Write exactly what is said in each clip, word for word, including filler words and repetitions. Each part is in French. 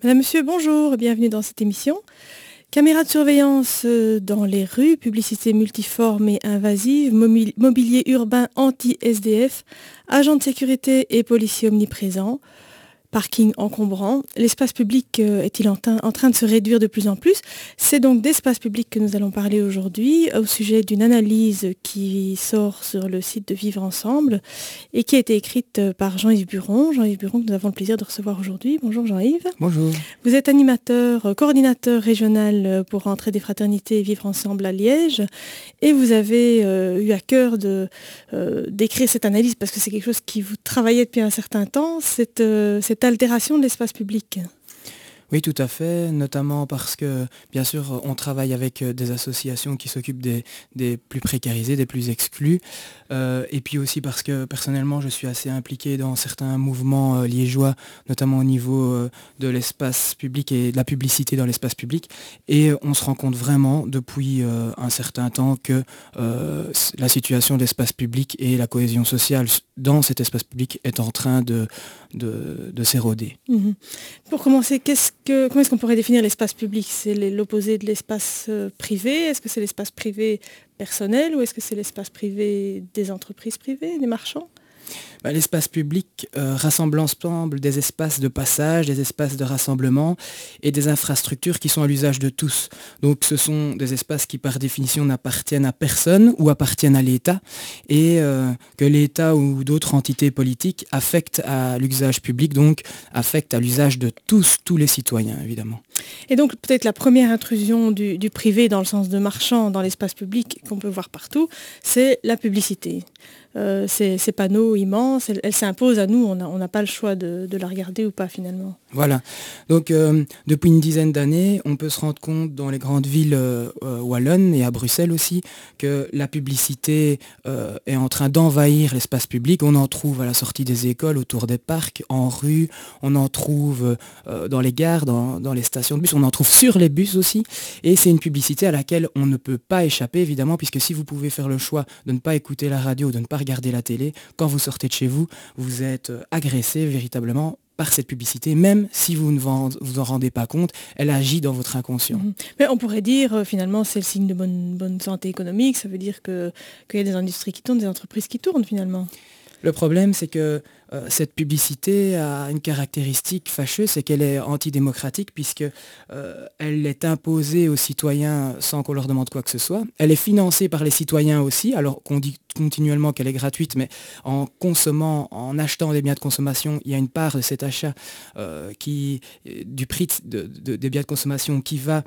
Madame, Monsieur, bonjour et bienvenue dans cette émission. Caméras de surveillance euh, dans les rues, publicité multiforme et invasive, mobi- mobilier urbain anti-S D F, agents de sécurité et policiers omniprésents, parking encombrant. L'espace public euh, est-il en, tein- en train de se réduire de plus en plus? C'est donc d'espace public que nous allons parler aujourd'hui au sujet d'une analyse qui sort sur le site de Vivre Ensemble et qui a été écrite euh, par Jean-Yves Buron. Jean-Yves Buron que nous avons le plaisir de recevoir aujourd'hui. Bonjour Jean-Yves. Bonjour. Vous êtes animateur, euh, coordinateur régional euh, pour Entrée des Fraternités et Vivre Ensemble à Liège et vous avez euh, eu à cœur de, euh, d'écrire cette analyse parce que c'est quelque chose qui vous travaillait depuis un certain temps, cette, euh, cette altération de l'espace public. Oui, tout à fait, notamment parce que, bien sûr, on travaille avec des associations qui s'occupent des, des plus précarisés, des plus exclus, euh, et puis aussi parce que, personnellement, je suis assez impliqué dans certains mouvements euh, liégeois, notamment au niveau euh, de l'espace public et de la publicité dans l'espace public, et on se rend compte vraiment, depuis euh, un certain temps, que euh, la situation de l'espace public et la cohésion sociale dans cet espace public est en train de, de, de s'éroder. Mmh. Pour commencer, qu'est-ce que, comment est-ce qu'on pourrait définir l'espace public? C'est l'opposé de l'espace euh, privé? Est-ce que c'est l'espace privé personnel ou est-ce que c'est l'espace privé des entreprises privées, des marchands? Bah, l'espace public euh, rassemble ensemble des espaces de passage, des espaces de rassemblement et des infrastructures qui sont à l'usage de tous. Donc ce sont des espaces qui par définition n'appartiennent à personne ou appartiennent à l'État et euh, que l'État ou d'autres entités politiques affectent à l'usage public, donc affectent à l'usage de tous, tous les citoyens évidemment. Et donc peut-être la première intrusion du, du privé dans le sens de marchand dans l'espace public qu'on peut voir partout, c'est la publicité. Euh, ces, ces panneaux immenses, elle, elle s'impose à nous, on n'a pas le choix de, de la regarder ou pas finalement. Voilà, donc euh, depuis une dizaine d'années, on peut se rendre compte dans les grandes villes euh, wallonnes et à Bruxelles aussi, que la publicité euh, est en train d'envahir l'espace public. On en trouve à la sortie des écoles, autour des parcs, en rue, on en trouve euh, dans les gares, dans, dans les stations de bus, on en trouve sur les bus aussi, et c'est une publicité à laquelle on ne peut pas échapper évidemment, puisque si vous pouvez faire le choix de ne pas écouter la radio, de ne pas regarder la télé, quand vous sortez de chez vous, vous êtes agressé véritablement par cette publicité, même si vous ne vous en rendez pas compte, elle agit dans votre inconscient. Mmh. Mais on pourrait dire, euh, finalement, c'est le signe de bonne, bonne santé économique, ça veut dire que, qu'il y a des industries qui tournent, des entreprises qui tournent finalement. Le problème, c'est que euh, cette publicité a une caractéristique fâcheuse, c'est qu'elle est antidémocratique puisque euh, elle est imposée aux citoyens sans qu'on leur demande quoi que ce soit. Elle est financée par les citoyens aussi, alors qu'on dit continuellement qu'elle est gratuite, mais en consommant, en achetant des biens de consommation, il y a une part de cet achat euh, qui, du prix de, de, des biens de consommation qui va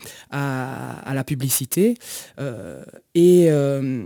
à, à la publicité. Euh, et euh,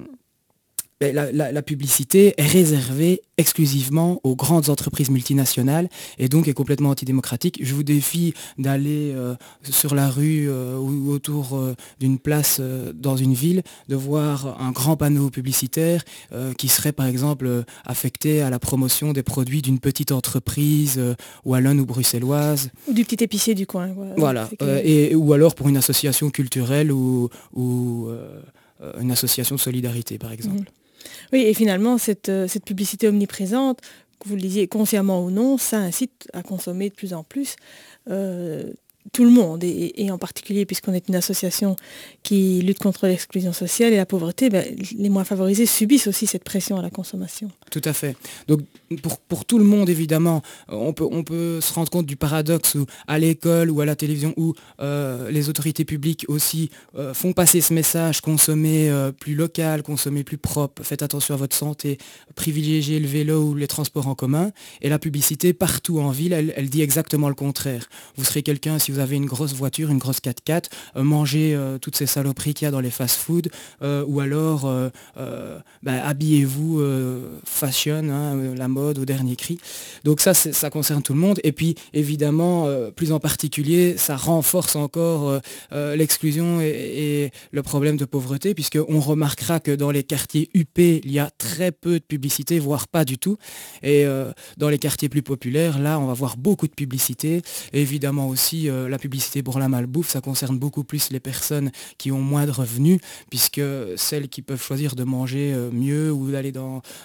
La, la, la publicité est réservée exclusivement aux grandes entreprises multinationales et donc est complètement antidémocratique. Je vous défie d'aller euh, sur la rue euh, ou autour euh, d'une place euh, dans une ville, de voir un grand panneau publicitaire euh, qui serait par exemple euh, affecté à la promotion des produits d'une petite entreprise euh, wallonne ou bruxelloise. Ou du petit épicier du coin. Ouais. Voilà, que... euh, et, ou alors pour une association culturelle ou, ou euh, une association de solidarité par exemple. Mmh. Oui, et finalement, cette, euh, cette publicité omniprésente, que vous le disiez consciemment ou non, ça incite à consommer de plus en plus euh, tout le monde, et, et en particulier, puisqu'on est une association qui lutte contre l'exclusion sociale et la pauvreté, ben, les moins favorisés subissent aussi cette pression à la consommation. Tout à fait. Donc pour, pour tout le monde, évidemment, on peut, on peut se rendre compte du paradoxe où à l'école ou à la télévision, où euh, les autorités publiques aussi euh, font passer ce message, consommer euh, plus local, consommer plus propre, faites attention à votre santé, privilégier le vélo ou les transports en commun. Et la publicité, partout en ville, elle, elle dit exactement le contraire. Vous serez quelqu'un, si vous avez une grosse voiture, une grosse quatre-quatre, euh, mangez euh, toutes ces saloperies qu'il y a dans les fast-food, euh, ou alors euh, euh, bah, habillez-vous euh, fashion, hein, la mode au dernier cri. Donc ça, ça concerne tout le monde. Et puis, évidemment, euh, plus en particulier, ça renforce encore euh, euh, l'exclusion et, et le problème de pauvreté, puisqu'on remarquera que dans les quartiers huppés, il y a très peu de publicité, voire pas du tout. Et euh, dans les quartiers plus populaires, là, on va voir beaucoup de publicité. Et évidemment aussi, euh, la publicité pour la malbouffe, ça concerne beaucoup plus les personnes qui ont moins de revenus, puisque celles qui peuvent choisir de manger euh, mieux ou d'aller dans, de goûter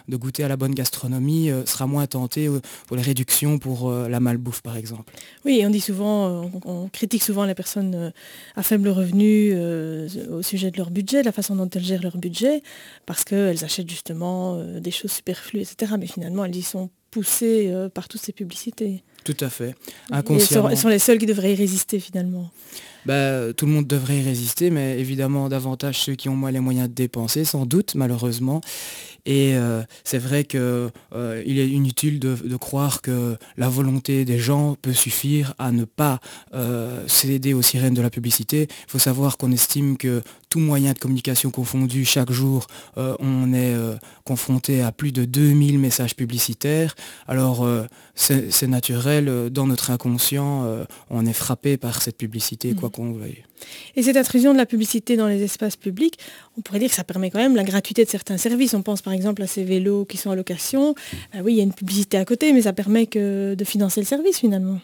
à la bonne gastronomie euh, sera moins tenté euh, pour les réductions pour euh, la malbouffe par exemple. Oui, on dit souvent, on, on critique souvent les personnes euh, à faible revenu euh, au sujet de leur budget, la façon dont elles gèrent leur budget, parce qu'elles achètent justement euh, des choses superflues, et cetera. Mais finalement, elles y sont poussées euh, par toutes ces publicités. Tout à fait. Inconsciemment. Elles sont, elles sont les seules qui devraient y résister finalement. Bah, tout le monde devrait y résister, mais évidemment davantage ceux qui ont moins les moyens de dépenser, sans doute, malheureusement. Et euh, c'est vrai qu'il euh, est inutile de, de croire que la volonté des gens peut suffire à ne pas euh, céder aux sirènes de la publicité. Il faut savoir qu'on estime que tout moyen de communication confondu, chaque jour, euh, on est euh, confronté à plus de deux mille messages publicitaires. Alors, euh, c'est, c'est naturel, euh, dans notre inconscient, euh, on est frappé par cette publicité, mmh. quoi qu'on veuille. Et cette intrusion de la publicité dans les espaces publics, on pourrait dire que ça permet quand même la gratuité de certains services. On pense par exemple à ces vélos qui sont en location. Ben oui, il y a une publicité à côté, mais ça permet que de financer le service finalement.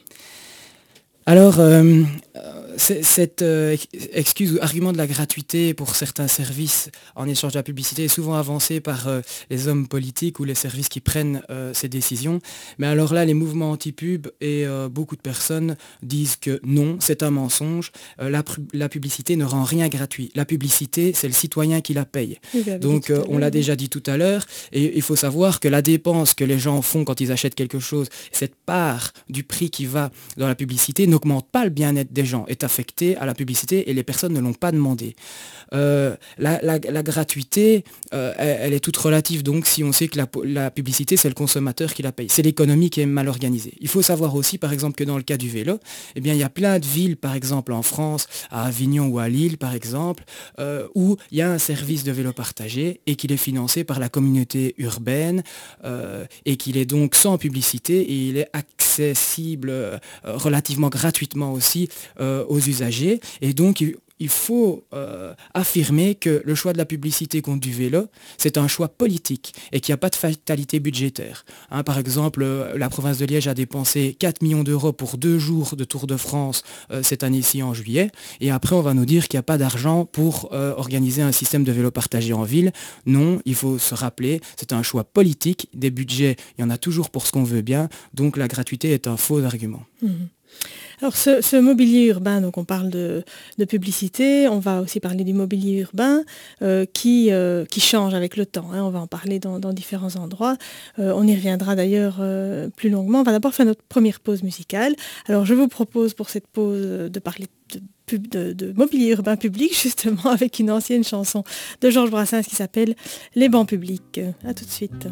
Alors, euh, cette euh, excuse ou argument de la gratuité pour certains services en échange de la publicité est souvent avancé par euh, les hommes politiques ou les services qui prennent euh, ces décisions. Mais alors là, les mouvements anti-pub et euh, beaucoup de personnes disent que non, c'est un mensonge. Euh, la, la publicité ne rend rien gratuit. La publicité, c'est le citoyen qui la paye. Donc, euh, on l'a déjà dit tout à l'heure. Et il faut savoir que la dépense que les gens font quand ils achètent quelque chose, cette part du prix qui va dans la publicité, n'augmente pas le bien-être des gens, est affecté à la publicité et les personnes ne l'ont pas demandé. Euh, la, la, la gratuité, euh, elle, elle est toute relative, donc si on sait que la, la publicité, c'est le consommateur qui la paye. C'est l'économie qui est mal organisée. Il faut savoir aussi, par exemple, que dans le cas du vélo, eh bien, il y a plein de villes, par exemple en France, à Avignon ou à Lille, par exemple, euh, où il y a un service de vélo partagé et qu'il est financé par la communauté urbaine euh, et qu'il est donc sans publicité et il est accessible euh, relativement gratuitement aussi euh, aux usagers. Et donc, il, il faut euh, affirmer que le choix de la publicité contre du vélo, c'est un choix politique et qu'il n'y a pas de fatalité budgétaire. Hein, par exemple, euh, la province de Liège a dépensé quatre millions d'euros pour deux jours de Tour de France euh, cette année-ci en juillet. Et après, on va nous dire qu'il n'y a pas d'argent pour euh, organiser un système de vélo partagé en ville. Non, il faut se rappeler, c'est un choix politique. Des budgets, il y en a toujours pour ce qu'on veut bien. Donc la gratuité est un faux argument. Mmh. Alors ce, ce mobilier urbain, donc on parle de, de publicité, on va aussi parler du mobilier urbain euh, qui, euh, qui change avec le temps, hein, on va en parler dans, dans différents endroits, euh, on y reviendra d'ailleurs euh, plus longuement. On va d'abord faire notre première pause musicale. Alors je vous propose pour cette pause de parler de, de, de mobilier urbain public justement avec une ancienne chanson de Georges Brassens qui s'appelle « Les bancs publics ». A tout de suite.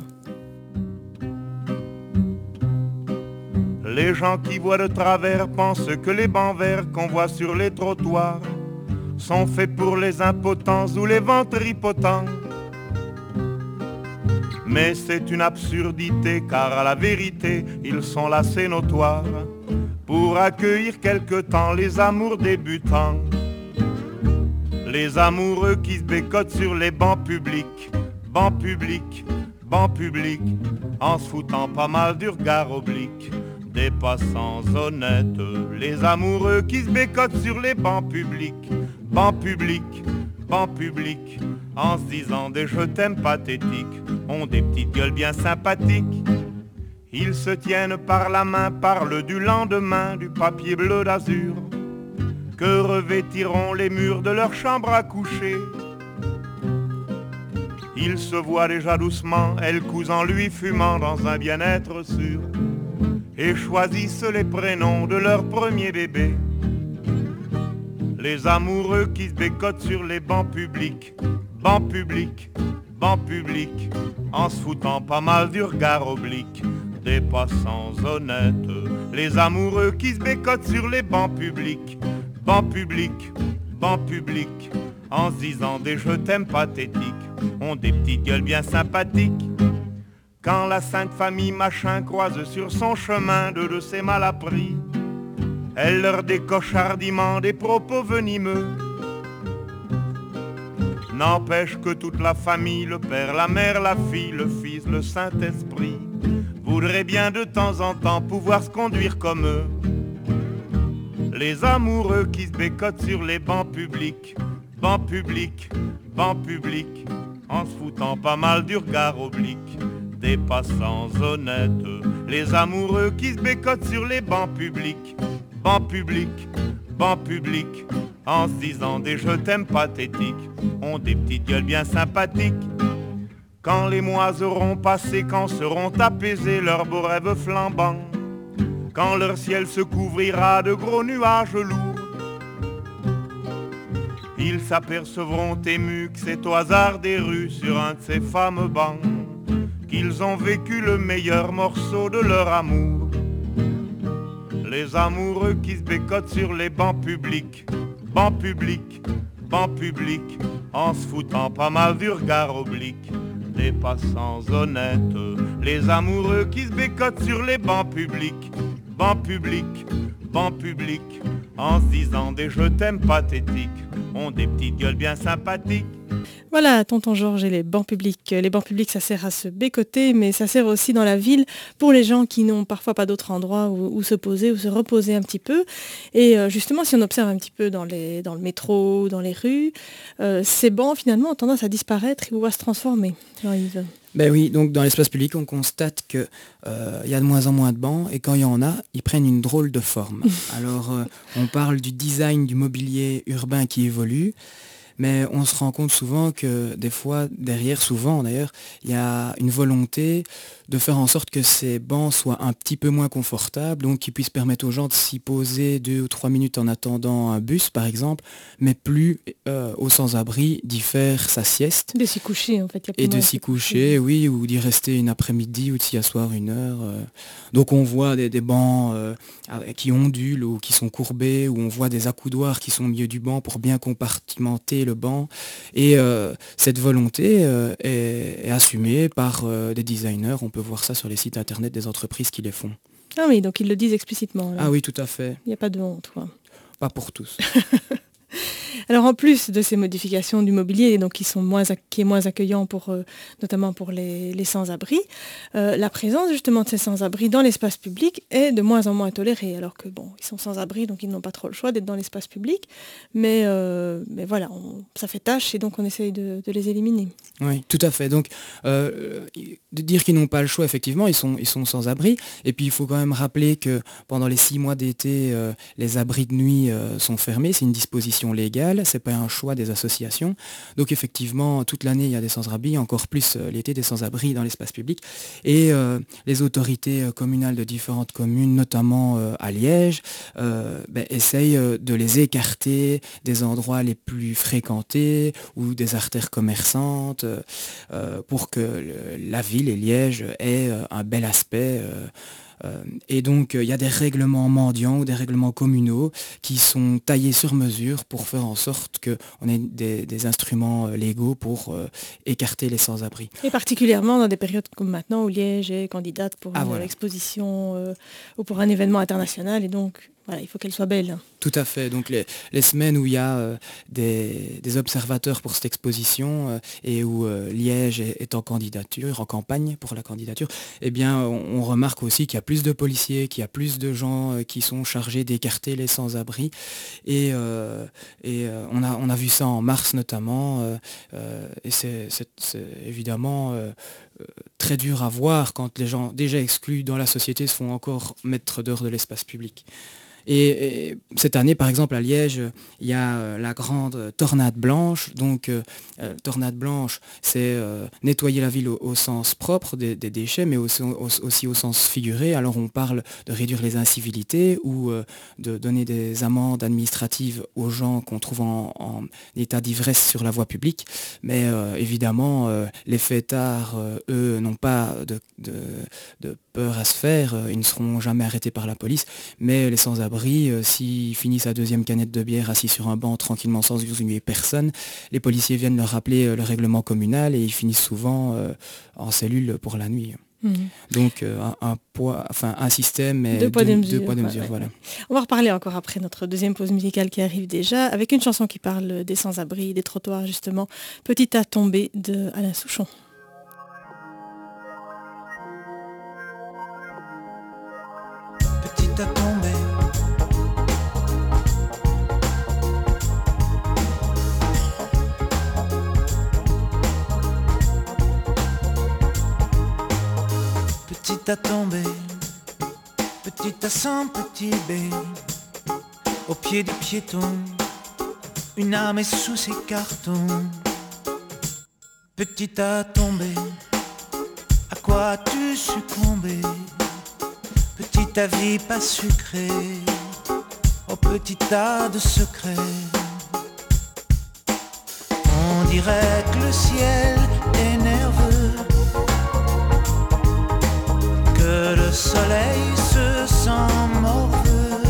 Les gens qui voient de travers pensent que les bancs verts qu'on voit sur les trottoirs sont faits pour les impotents ou les ventripotents. Mais c'est une absurdité car à la vérité ils sont là, c'est notoire, pour accueillir quelque temps les amours débutants. Les amoureux qui se bécotent sur les bancs publics, bancs publics, bancs publics, en se foutant pas mal du regard oblique des passants honnêtes. Les amoureux qui se bécotent sur les bancs publics, bancs publics, bancs publics, en se disant des je t'aime pathétiques, ont des petites gueules bien sympathiques. Ils se tiennent par la main, parlent du lendemain, du papier bleu d'azur que revêtiront les murs de leur chambre à coucher. Ils se voient déjà doucement, elle cousant lui fumant dans un bien-être sûr, et choisissent les prénoms de leur premier bébé. Les amoureux qui se bécotent sur les bancs publics, bancs publics, bancs publics, en se foutant pas mal du regard oblique des passants honnêtes. Les amoureux qui se bécotent sur les bancs publics, bancs publics, bancs publics, en se disant des je t'aime pathétiques, ont des petites gueules bien sympathiques. Quand la sainte famille machin croise sur son chemin deux de ses malappris, elle leur décoche hardiment des propos venimeux. N'empêche que toute la famille, le père, la mère, la fille, le fils, le Saint-Esprit, voudraient bien de temps en temps pouvoir se conduire comme eux. Les amoureux qui se bécotent sur les bancs publics, bancs publics, bancs publics, en se foutant pas mal du regard oblique des passants honnêtes, les amoureux qui se bécotent sur les bancs publics, bancs publics, bancs publics, en se disant des je t'aime pathétiques, ont des petites gueules bien sympathiques. Quand les mois auront passé, quand seront apaisés leurs beaux rêves flambants, quand leur ciel se couvrira de gros nuages lourds, ils s'apercevront émus que c'est au hasard des rues, sur un de ces fameux bancs, qu'ils ont vécu le meilleur morceau de leur amour. Les amoureux qui se bécotent sur les bancs publics, bancs publics, bancs publics, en se foutant pas mal du regard oblique des passants honnêtes. Les amoureux qui se bécotent sur les bancs publics, bancs publics, bancs publics, en se disant des je t'aime pathétiques, ont des petites gueules bien sympathiques. Voilà, tonton Georges et les bancs publics. Les bancs publics, ça sert à se bécoter, mais ça sert aussi dans la ville pour les gens qui n'ont parfois pas d'autre endroit où, où se poser, où se reposer un petit peu. Et euh, justement, si on observe un petit peu dans, les, dans le métro, dans les rues, euh, ces bancs, finalement, ont tendance à disparaître ou à se transformer. Jean-Yves. Ben oui, donc dans l'espace public, on constate qu'il euh, y a de moins en moins de bancs, et quand il y en a, ils prennent une drôle de forme. Alors, euh, on parle du design du mobilier urbain qui évolue, mais on se rend compte souvent que des fois, derrière, souvent d'ailleurs, il y a une volonté de faire en sorte que ces bancs soient un petit peu moins confortables, donc qu'ils puissent permettre aux gens de s'y poser deux ou trois minutes en attendant un bus, par exemple, mais plus euh, aux sans-abri d'y faire sa sieste. De s'y coucher, en fait. Y a et de s'y coucher, oui, ou d'y rester une après-midi ou de s'y asseoir une heure. Euh. Donc on voit des, des bancs euh, qui ondulent ou qui sont courbés, ou on voit des accoudoirs qui sont au milieu du banc pour bien compartimenter le banc. Et euh, cette volonté euh, est, est assumée par euh, des designers. On peut voir ça sur les sites internet des entreprises qui les font. Ah oui, donc ils le disent explicitement. Là. Ah oui, tout à fait. Il n'y a pas de honte, quoi. Pas pour tous. Alors en plus de ces modifications du mobilier, donc qui sont moins, qui est moins accueillant pour, euh, notamment pour les, les sans-abri, euh, la présence justement de ces sans-abri dans l'espace public est de moins en moins tolérée. Alors que bon, ils sont sans-abri, donc ils n'ont pas trop le choix d'être dans l'espace public, mais, euh, mais voilà, on, ça fait tâche et donc on essaye de, de les éliminer. Oui, tout à fait. Donc euh, de dire qu'ils n'ont pas le choix, effectivement, ils sont, ils sont sans-abri. Et puis il faut quand même rappeler que pendant les six mois d'été, euh, les abris de nuit euh, sont fermés. C'est une disposition légale, c'est pas un choix des associations. Donc effectivement, toute l'année, il y a des sans-abri, encore plus euh, l'été, des sans-abri dans l'espace public. Et euh, les autorités euh, communales de différentes communes, notamment euh, à Liège, euh, ben, essayent euh, de les écarter des endroits les plus fréquentés ou des artères commerçantes euh, pour que le, la ville et Liège aient euh, un bel aspect. Euh, Euh, et donc, il euh, y a des règlements mendiants ou des règlements communaux qui sont taillés sur mesure pour faire en sorte qu'on ait des, des instruments euh, légaux pour euh, écarter les sans-abri. Et particulièrement dans des périodes comme maintenant où Liège est candidate pour ah, une voilà. exposition euh, ou pour un événement international. Et donc, voilà, il faut qu'elle soit belle. Tout à fait. Donc les, les semaines où il y a euh, des, des observateurs pour cette exposition euh, et où euh, Liège est, est en candidature, en campagne pour la candidature, eh bien on, on remarque aussi qu'il y a plus de policiers, qu'il y a plus de gens euh, qui sont chargés d'écarter les sans-abri. Et, euh, et euh, on, a, on a vu ça en mars notamment. Euh, euh, et c'est, c'est, c'est évidemment euh, très dur à voir quand les gens déjà exclus dans la société se font encore mettre dehors de l'espace public. Et, et cette année, par exemple, à Liège, il y a euh, la grande tornade blanche. Donc, euh, euh, tornade blanche, c'est euh, nettoyer la ville au, au sens propre des, des déchets, mais aussi au, aussi au sens figuré. Alors, on parle de réduire les incivilités ou euh, de donner des amendes administratives aux gens qu'on trouve en, en état d'ivresse sur la voie publique. Mais euh, évidemment, euh, les fêtards, euh, eux, n'ont pas de, de, de peur à se faire. Ils ne seront jamais arrêtés par la police. Mais les sans-abri, Euh, s'ils finissent la deuxième canette de bière assis sur un banc tranquillement sans user personne, les policiers viennent leur rappeler euh, le règlement communal et ils finissent souvent euh, en cellule pour la nuit. Mmh. Donc euh, un, un, poids, enfin, un système et deux poids de mesure. Deux poids de mesure, ouais, ouais. Voilà. On va reparler encore après notre deuxième pause musicale qui arrive déjà, avec une chanson qui parle des sans-abri, des trottoirs justement, Petit à tomber de Alain Souchon. Petit à tomber. à cent petits baies, au pied du piéton, une âme est sous ses cartons. Petit à tomber, à quoi as-tu succombé? Petit ta vie pas sucrée, au petit tas de secrets. On dirait que le ciel est nerveux, que le soleil se sent morveux.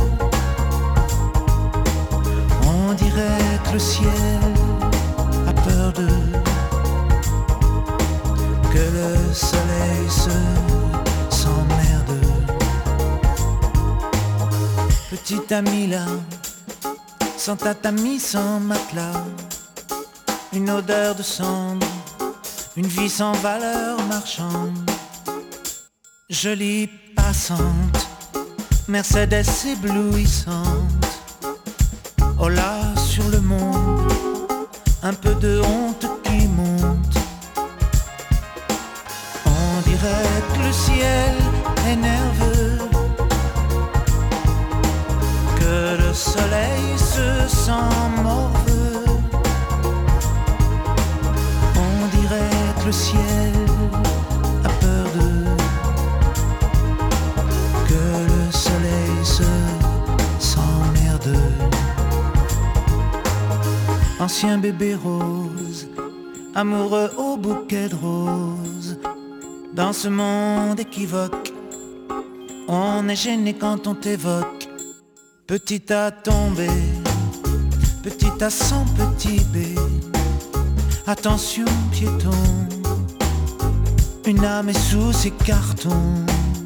On dirait que le ciel a peur d'eux, que le soleil se s'emmerde. Petit ami là, sans tatami, sans matelas, une odeur de cendre, une vie sans valeur marchande. Jolie passante, Mercedes éblouissante. Oh là sur le monde, un peu de honte qui monte. On dirait que le ciel est nerveux, que le soleil se sent morveux. On dirait que le ciel a peur d'eux, que le soleil se s'emmerde. Ancien bébé rose, amoureux au bouquet de roses. Dans ce monde équivoque, on est gêné quand on t'évoque. Petit à tomber, petit à cent petits baies. Attention piéton, une âme est sous ses cartons.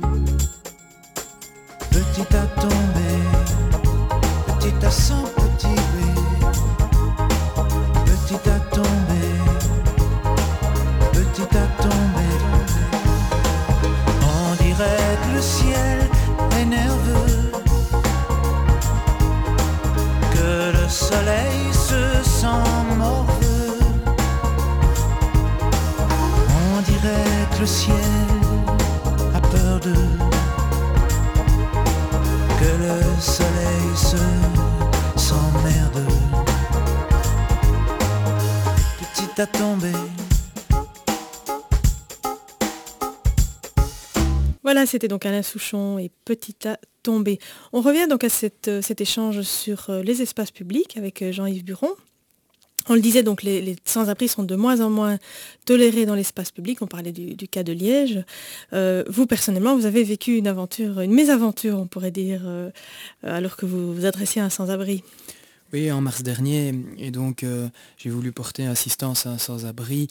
Petit à tomber, petit à cent petits baies. Petit à tomber, petit à tomber. On dirait que le ciel est nerveux, que le soleil se sent morveux. On dirait que le ciel a peur d'eux, que le soleil se s'emmerde. Petit à tomber. Voilà, c'était donc Alain Souchon et Petit à tomber. On revient donc à cette, cet échange sur les espaces publics avec Jean-Yves Buron. On le disait, donc les, les sans-abri sont de moins en moins tolérés dans l'espace public. On parlait du, du cas de Liège. Euh, vous, personnellement, vous avez vécu une aventure, une mésaventure, on pourrait dire, euh, alors que vous vous adressiez à un sans-abri. Oui, en mars dernier, et donc euh, j'ai voulu porter assistance à un sans-abri,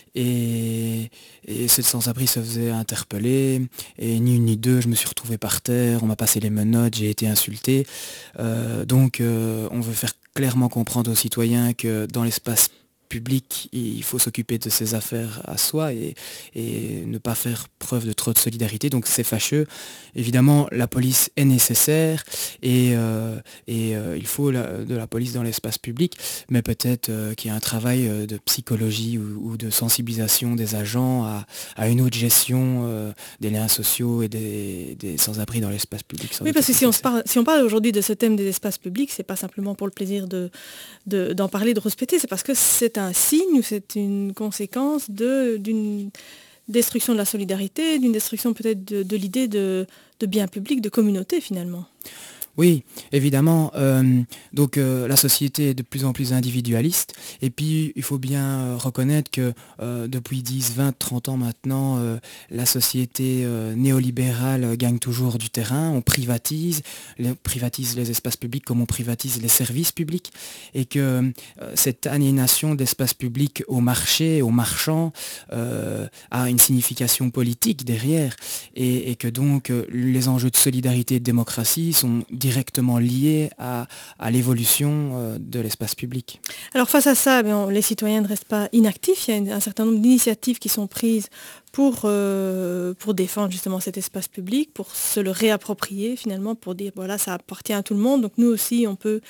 et, et ce sans-abri se faisait interpeller, et ni une ni deux, je me suis retrouvé par terre, on m'a passé les menottes, j'ai été insulté. Euh, donc euh, on veut faire clairement comprendre aux citoyens que dans l'espace public, il faut s'occuper de ses affaires à soi et, et ne pas faire preuve de trop de solidarité. Donc c'est fâcheux. Évidemment, la police est nécessaire et, euh, et euh, il faut la, de la police dans l'espace public, mais peut-être euh, qu'il y a un travail euh, de psychologie ou, ou de sensibilisation des agents à, à une autre gestion euh, des liens sociaux et des, des sans-abri dans l'espace public. Oui, parce que si on, se parle, si on parle aujourd'hui de ce thème des espaces publics, c'est pas simplement pour le plaisir de, de, d'en parler, de respecter, c'est parce que c'est un signe ou c'est une conséquence de, d'une destruction de la solidarité, d'une destruction peut-être de, de l'idée de, de bien public, de communauté finalement. Oui, évidemment. Euh, donc euh, la société est de plus en plus individualiste. Et puis il faut bien euh, reconnaître que euh, depuis dix, vingt, trente ans maintenant, euh, la société euh, néolibérale gagne toujours du terrain. On privatise, on privatise les espaces publics comme on privatise les services publics. Et que euh, cette aliénation de l'espace public au marché, aux marchands, euh, a une signification politique derrière. Et, et que donc euh, les enjeux de solidarité et de démocratie sont directement liés à, à l'évolution euh, de l'espace public. Alors face à ça, bien, les citoyens ne restent pas inactifs. Il y a une, un certain nombre d'initiatives qui sont prises pour, euh, pour défendre justement cet espace public, pour se le réapproprier finalement, pour dire voilà, ça appartient à tout le monde, donc nous aussi on peut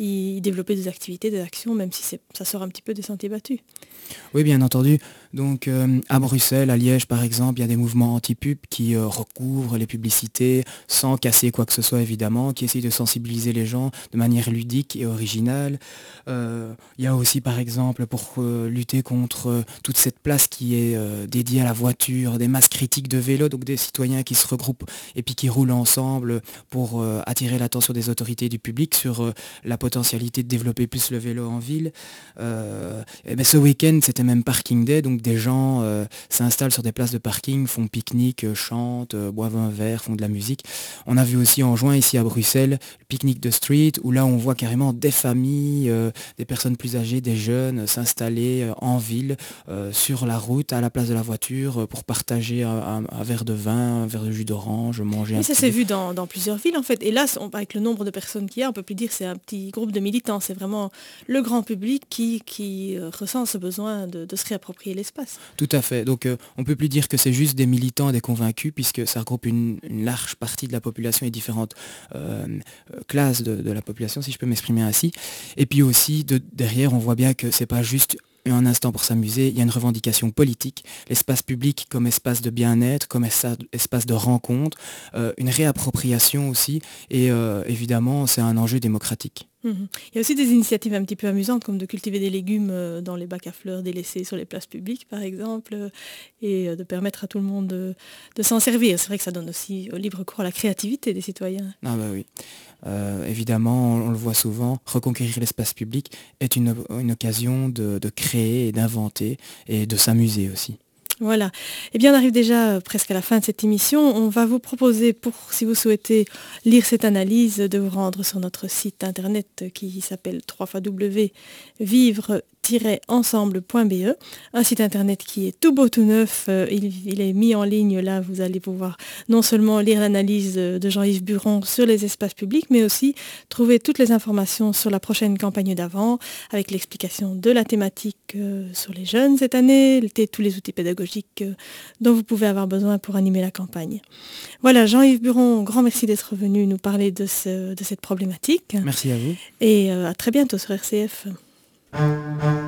y développer des activités, des actions, même si c'est, ça sort un petit peu des sentiers battus. Oui, bien entendu. Donc euh, à Bruxelles, à Liège par exemple, il y a des mouvements anti-pub qui euh, recouvrent les publicités sans casser quoi que ce soit évidemment, qui essayent de sensibiliser les gens de manière ludique et originale. Euh, il y a aussi par exemple pour euh, lutter contre euh, toute cette place qui est euh, dédiée à la voiture, des masses critiques de vélo, donc des citoyens qui se regroupent et puis qui roulent ensemble pour euh, attirer l'attention des autorités et du public sur euh, la potentialité de développer plus le vélo en ville. Euh, et ben, ce week-end c'était même Parking Day, donc des gens euh, s'installent sur des places de parking, font pique-nique, euh, chantent, euh, boivent un verre, font de la musique. On a vu aussi en juin ici à Bruxelles le pique-nique de street où là on voit carrément des familles, euh, des personnes plus âgées, des jeunes euh, s'installer euh, en ville, euh, sur la route, à la place de la voiture, euh, pour partager un, un, un verre de vin, un verre de jus d'orange, manger Et un ça petit... s'est vu dans, dans plusieurs villes en fait. Et là, on, avec le nombre de personnes qu'il y a, on peut plus dire que c'est un petit groupe de militants. C'est vraiment le grand public qui, qui euh, ressent ce besoin de, de se réapproprier l'espace. Tout à fait. Donc euh, on ne peut plus dire que c'est juste des militants et des convaincus, puisque ça regroupe une, une large partie de la population et différentes euh, classes de, de la population, si je peux m'exprimer ainsi. Et puis aussi, de, derrière, on voit bien que c'est pas juste un instant pour s'amuser, il y a une revendication politique, l'espace public comme espace de bien-être, comme espace de rencontre, euh, une réappropriation aussi, et euh, évidemment c'est un enjeu démocratique. Mmh. Il y a aussi des initiatives un petit peu amusantes comme de cultiver des légumes dans les bacs à fleurs délaissés sur les places publiques par exemple, et de permettre à tout le monde de, de s'en servir. C'est vrai que ça donne aussi au libre cours à la créativité des citoyens. Ah bah oui. Euh, évidemment, on, on le voit souvent, reconquérir l'espace public est une, une occasion de, de créer et d'inventer et de s'amuser aussi. Voilà. Eh bien, on arrive déjà presque à la fin de cette émission. On va vous proposer, pour si vous souhaitez lire cette analyse, de vous rendre sur notre site internet qui s'appelle w w w point vivre tiret ensemble point b e, un site internet qui est tout beau, tout neuf. Il, il est mis en ligne. Là, vous allez pouvoir non seulement lire l'analyse de Jean-Yves Buron sur les espaces publics, mais aussi trouver toutes les informations sur la prochaine campagne d'avant, avec l'explication de la thématique sur les jeunes cette année, tous les outils pédagogiques dont vous pouvez avoir besoin pour animer la campagne. Voilà, Jean-Yves Buron, grand merci d'être venu nous parler de, ce, de cette problématique. Merci à vous. Et à très bientôt sur R C F.